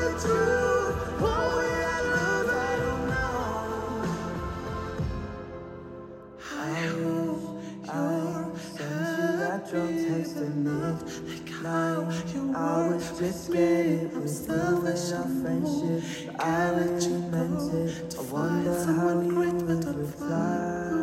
with you. What will I lose? I don't know. I hope you're that drunk text and like how you I was just scared it was selfish our friendship, but I let really you meant go it. to I find wonder how someone you great, but would don't reply.